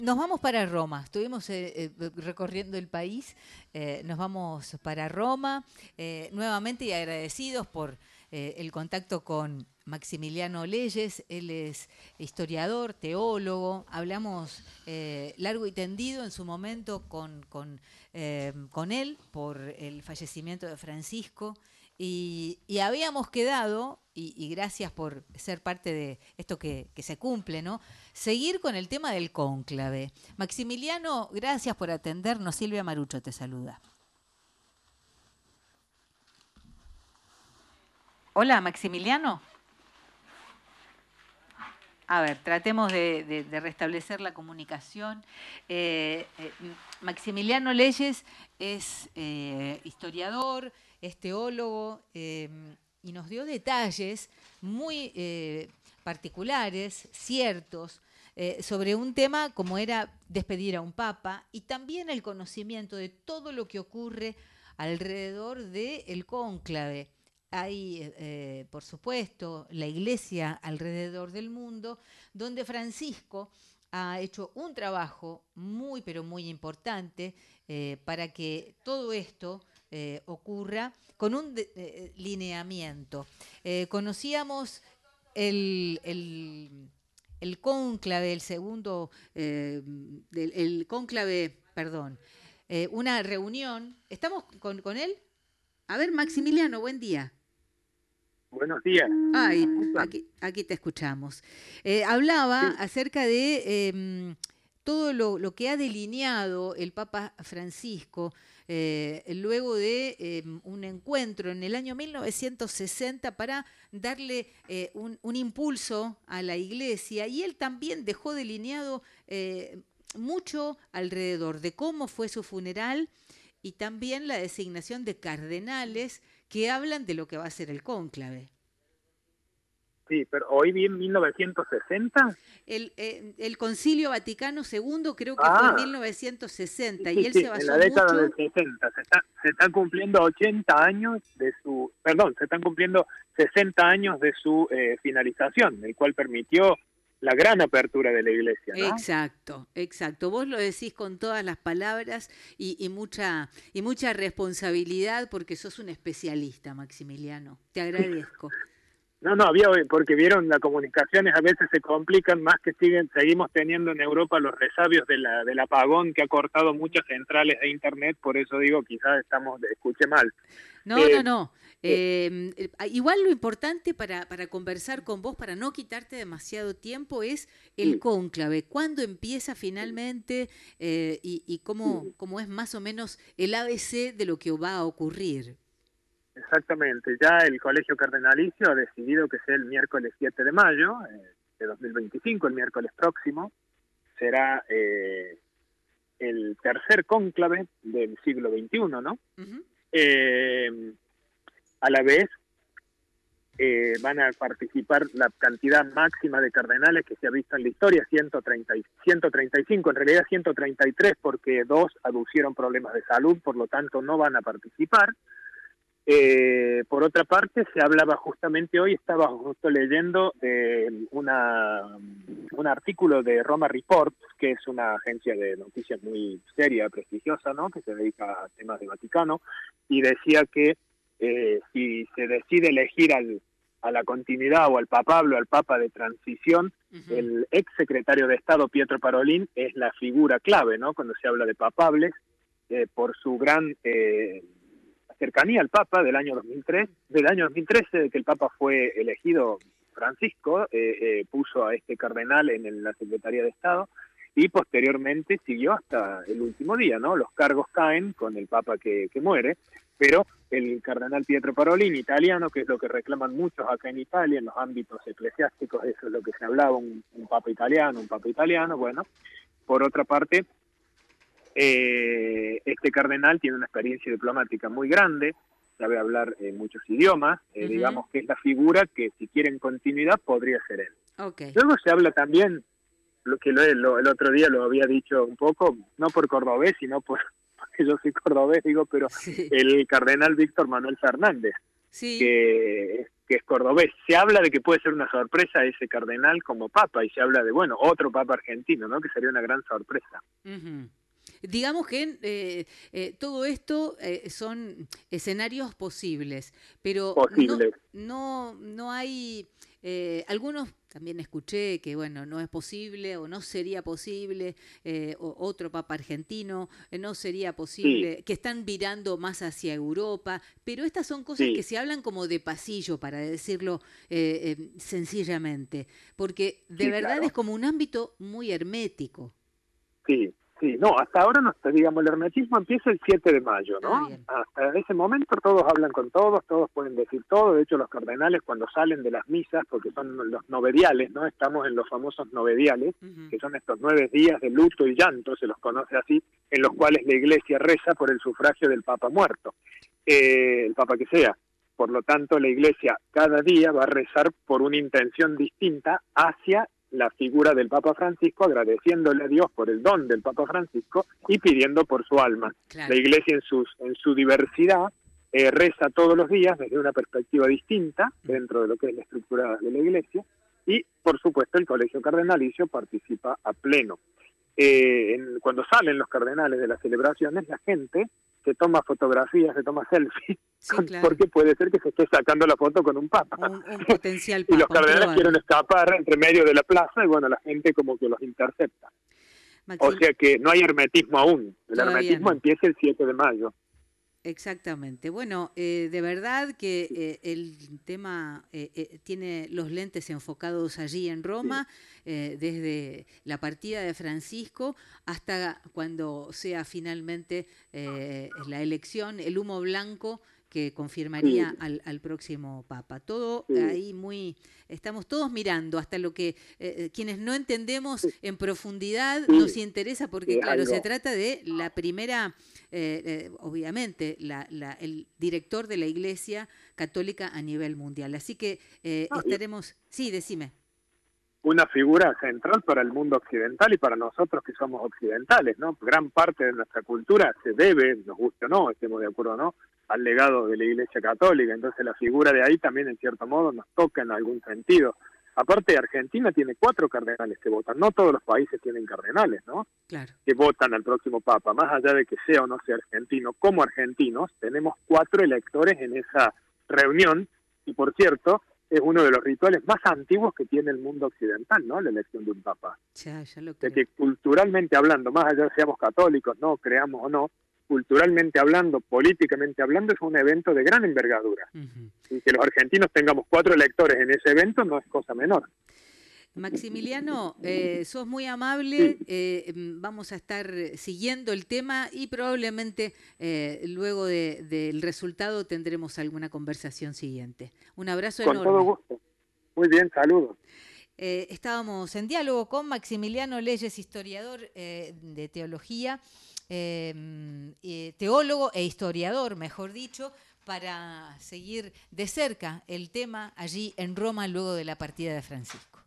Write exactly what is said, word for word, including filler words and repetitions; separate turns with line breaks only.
Nos vamos para Roma. Estuvimos eh, eh, recorriendo el país. Eh, nos vamos para Roma. Eh, nuevamente y agradecidos por eh, el contacto con Maximiliano Leyes. Él es historiador, teólogo. Hablamos eh, largo y tendido en su momento con, con, eh, con él por el fallecimiento de Francisco. Y, y habíamos quedado, y, y gracias por ser parte de esto que, que se cumple, ¿no? Seguir con el tema del cónclave. Maximiliano, gracias por atendernos. Silvia Marucho te saluda. Hola, Maximiliano. A ver, tratemos de, de, de restablecer la comunicación. Eh, eh, Maximiliano Leyes es eh, historiador, es teólogo eh, y nos dio detalles muy eh, particulares, ciertos, eh, sobre un tema como era despedir a un papa y también el conocimiento de todo lo que ocurre alrededor del cónclave. Hay, eh, por supuesto, la iglesia alrededor del mundo, donde Francisco ha hecho un trabajo muy, pero muy importante eh, para que todo esto eh, ocurra con un de, eh, lineamiento. Eh, conocíamos el, el, el cónclave, el segundo, eh, el, el cónclave, perdón, eh, una reunión. ¿Estamos con, con él? A ver, Maximiliano, buen día.
Buenos días.
Ay, aquí, aquí te escuchamos. Eh, hablaba
Sí,
acerca de eh, todo lo, lo, que ha delineado el Papa Francisco eh, luego de eh, un encuentro en el año mil novecientos sesenta para darle eh, un, un, impulso a la Iglesia, y él también dejó delineado eh, mucho alrededor de cómo fue su funeral y también la designación de cardenales que hablan de lo que va a ser el cónclave.
sí, pero hoy vi en mil novecientos sesenta.
El, eh, el Concilio Vaticano segundo creo que fue en
Ah,
mil novecientos
sí,
sesenta y
sí,
él se
sí, en la
basó
década del
mucho.
sesenta. Se, está, se están cumpliendo ochenta años de su, perdón, se están cumpliendo sesenta años de su eh, finalización, el cual permitió la gran apertura de la iglesia, ¿no?
Exacto, exacto. Vos lo decís con todas las palabras y, y, mucha, y mucha responsabilidad porque sos un especialista, Maximiliano. Te agradezco.
No, no, había, porque vieron, las comunicaciones a veces se complican más que siguen, seguimos teniendo en Europa los resabios de la, del apagón que ha cortado muchas centrales de internet, por eso digo, quizás estamos, escuche mal.
No,
Eh,
no, no.
eh,
Eh, eh, igual lo importante para, para conversar con vos, para no quitarte demasiado tiempo, es el
sí,
cónclave. ¿Cuándo empieza finalmente eh, y, y cómo,
sí.
cómo es más o menos el A B C de lo que va a ocurrir?
Exactamente, ya el Colegio Cardenalicio ha decidido que sea el miércoles siete de mayo eh, de dos mil veinticinco, el miércoles próximo, será eh, el tercer cónclave del siglo veintiuno, ¿no?
Ujú.
Eh, a la vez eh, van a participar la cantidad máxima de cardenales que se ha visto en la historia, ciento treinta, ciento treinta y cinco, en realidad ciento treinta y tres, porque dos aducieron problemas de salud, por lo tanto no van a participar. Eh, por otra parte, se hablaba justamente hoy, estaba justo leyendo de una, un artículo de Roma Report, que es una agencia de noticias muy seria, prestigiosa, ¿no? Que se dedica a temas de Vaticano, y decía que eh, si se decide elegir al, a la continuidad o al papablo, al papa de transición,
Ujú.
el ex secretario de Estado Pietro Parolin es la figura clave, ¿no? Cuando se habla de papables, eh, por su gran eh, cercanía al Papa del año dos mil tres, del año dos mil trece, de que el Papa fue elegido. Francisco eh, eh, puso a este cardenal en el, la Secretaría de Estado y posteriormente siguió hasta el último día, ¿no? Los cargos caen con el Papa que, que muere, pero el cardenal Pietro Parolin, italiano, que es lo que reclaman muchos acá en Italia, en los ámbitos eclesiásticos, eso es lo que se hablaba, un, un Papa italiano, un Papa italiano, bueno, por otra parte, eh, este cardenal tiene una experiencia diplomática muy grande, sabe hablar eh, muchos idiomas, eh,
Ujú.
digamos que es la figura que si quieren continuidad podría ser él.
Ok.
Luego se habla también, lo que lo, lo, el otro día lo había dicho un poco, no por cordobés, sino por, porque yo soy cordobés, digo, pero
Sí.
el cardenal Víctor Manuel Fernández.
Sí.
que, que es cordobés. Se habla de que puede ser una sorpresa ese cardenal como papa, y se habla de, bueno, otro papa argentino, ¿no? Que sería una gran sorpresa.
Uh-huh. Digamos que eh, eh, todo esto eh, son escenarios posibles, pero no,
Posible.
no, no hay, eh, algunos también escuché que bueno, no es posible o no sería posible, eh, o otro papa argentino, eh, no sería
Sí,
posible, que están virando más hacia Europa, pero estas son cosas que
sí,
se hablan como de pasillo, para decirlo eh, eh, sencillamente, porque de
sí,
verdad es
claro.
como un ámbito muy hermético.
Sí, sí, no, hasta ahora no está, digamos, el hermetismo empieza el siete de mayo,
Ah,
¿no?
bien.
Hasta ese momento todos hablan con todos, todos pueden decir todo, de hecho los cardenales cuando salen de las misas, porque son los novediales, ¿no? Estamos en los famosos novediales,
Uh-huh.
que son estos nueve días de luto y llanto, se los conoce así, en los cuales la iglesia reza por el sufragio del papa muerto, eh, el papa que sea. Por lo tanto, la iglesia cada día va a rezar por una intención distinta hacia la figura del Papa Francisco, agradeciéndole a Dios por el don del Papa Francisco y pidiendo por su alma.
Claro.
La iglesia en, sus, en su diversidad eh, reza todos los días desde una perspectiva distinta dentro de lo que es la estructura de la iglesia, y por supuesto el Colegio Cardenalicio participa a pleno. Eh, en, cuando salen los cardenales de las celebraciones, la gente se toma fotografías, se toma selfies,
Sí,
con,
claro.
porque puede ser que se esté sacando la foto con un papa.
Un, un potencial
Y los
papa, un
cardenales
probable.
quieren escapar entre medio de la plaza y bueno, la gente como que los intercepta. O
Maxim,
sea que no hay hermetismo aún. El
todavía
hermetismo
no.
empieza el siete de mayo.
Exactamente. Bueno, eh, de verdad que eh, el tema eh, eh, tiene los lentes enfocados allí en
Sí,
Roma, eh, desde la partida de Francisco hasta cuando sea finalmente eh, la elección, el humo blanco que
sí,
confirmaría al, al próximo papa. Todo
sí,
ahí muy, estamos todos mirando hasta lo que eh, quienes no entendemos
sí,
en profundidad nos
sí,
interesa porque
sí, es
claro, se
algo.
trata de la primera, eh, eh, obviamente, la, la, el director de la Iglesia Católica a nivel mundial. Así que eh,
No, y
estaremos, sí, decime.
una figura central para el mundo occidental y para nosotros que somos occidentales, ¿no? Gran parte de nuestra cultura se debe, nos guste o no, estemos de acuerdo o no, al legado de la Iglesia Católica. Entonces la figura de ahí también en cierto modo nos toca en algún sentido. Aparte, Argentina tiene cuatro cardenales que votan, no todos los países tienen cardenales, ¿no?
Claro.
Que votan al próximo papa, más allá de que sea o no sea argentino, como argentinos, tenemos cuatro electores en esa reunión, y por cierto, es uno de los rituales más antiguos que tiene el mundo occidental, ¿no? La elección de un papa.
Ya, ya lo
De
creo.
que culturalmente hablando, más allá de seamos católicos, no, creamos o no, culturalmente hablando, políticamente hablando, es un evento de gran envergadura.
Uh-huh.
Y que los argentinos tengamos cuatro electores en ese evento no es cosa menor.
Maximiliano, eh, sos muy amable,
Sí,
eh, vamos a estar siguiendo el tema y probablemente eh, luego de, del resultado tendremos alguna conversación siguiente. Un abrazo
con todo
enorme.
gusto. Muy bien, saludos.
Eh, estábamos en diálogo con Maximiliano Leyes, historiador eh, de teología, eh, eh, teólogo e historiador, mejor dicho, para seguir de cerca el tema allí en Roma luego de la partida de Francisco.